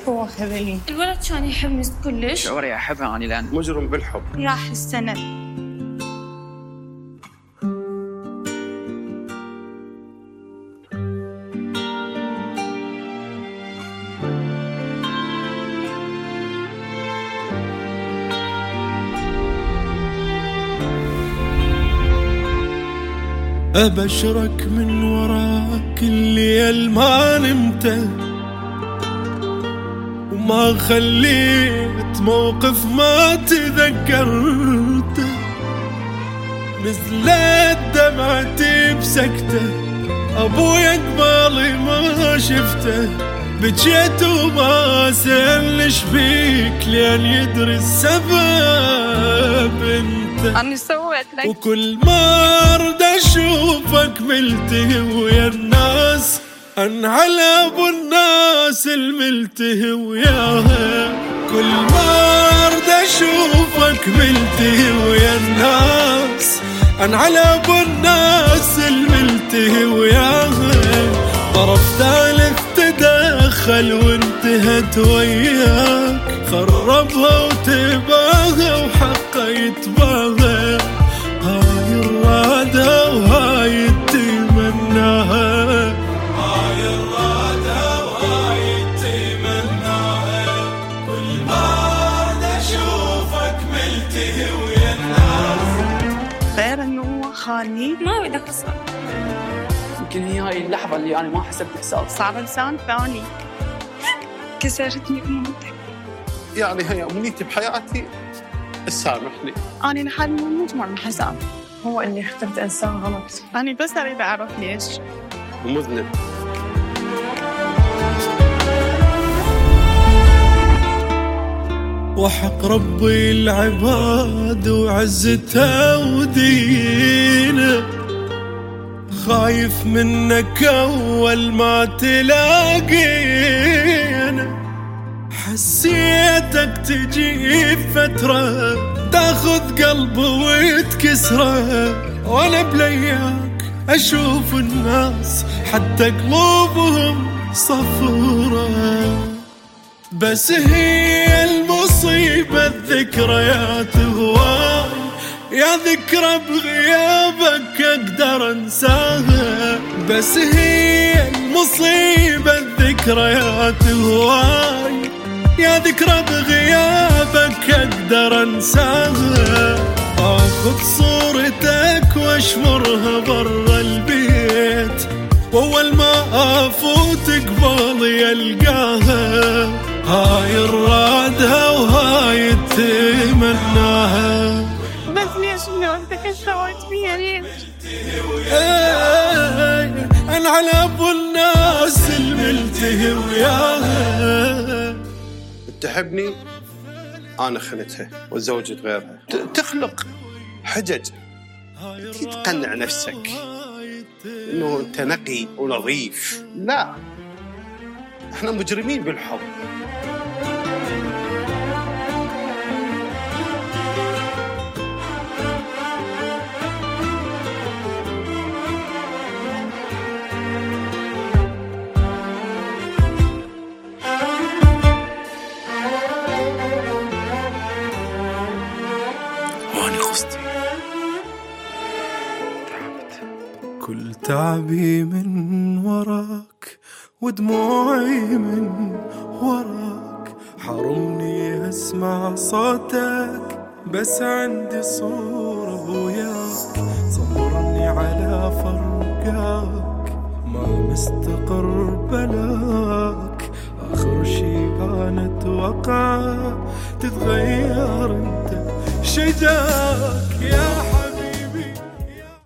هو خذني. الولد كان يحبني كلش. شعوري أحبها أنا لأن مجرم بالحب. راح السنة. أبشرك من وراك الليل ما نمته وما خليت موقف ما تذكرته، نزلت دمعتي بسكته، أبويا قبالي ما شفته، بجيت وما سألش بيك لين يدري السبب انت. أنا سويت لك وكل ما أرد أشوفك ملتهي ويا الناس، أنعل أبو الناس الملتهي وياها. كل ما أرد أشوفك ملتهي ويا الناس، أنعل أبو الناس الملتهي وياها. طرف ثالث تدخل وانتهت وياك، خربها وتباها وحقه يتباها. هاي الرادة وهاي تمناها، هاي الرادة وهاي تمناها. كل ما أرد أشوفك ملتهي ويا الناس. غير إنه هو خاني، ما أريد أخسر. يمكن هي هاي اللحظة اللي أنا ما حسبت حساب. صار إنسان ثاني. كسرتني أموتك. يعني هي أمنيتي بحياتي تسامحني. أنا لحد ما أموت مع الحساب. هو إني اخترت إنسان غلط. أنا بس أريد أعرف ليش. ومذنب. وحق ربي العباد وعزته ودينه، خايف منك أول ما تلاقينا. حسيتك تجي فترة تاخذ قلبه وتكسره، وانا بلياك اشوف الناس حتى قلوبهم صفرة. بس هي المصيبة الذكريات هواي، يا ذكرى بغيابك اقدر انساها. بس هي المصيبة الذكريات هواي، يا ذكرى بغيابك اقدر انساها. اخذ صورتك واشمرها برا البيت، واول ما افوت قبالي القاها. هاي الرادة وهاي تمناها. بس ليش إنه أنت كيف سويت فيها ليش؟ أنا على أبو الناس الملتهي وياها. تحبني أنا خنتها وتزوجت غيرها، تخلق حجج تقنع نفسك إنه أنت نقي ولطيف. لا، إحنا مجرمين بالحب. وأنا قصدي تعبت. كل تعبي من وراك ودموعي من وراك، حرمني أسمع صوتك بس عندي صورة وياك. صبرني على فرقاك ما مستقر بلاك، آخر شي أنا أتوقع تتغير أنت شجاك يا حبيبي.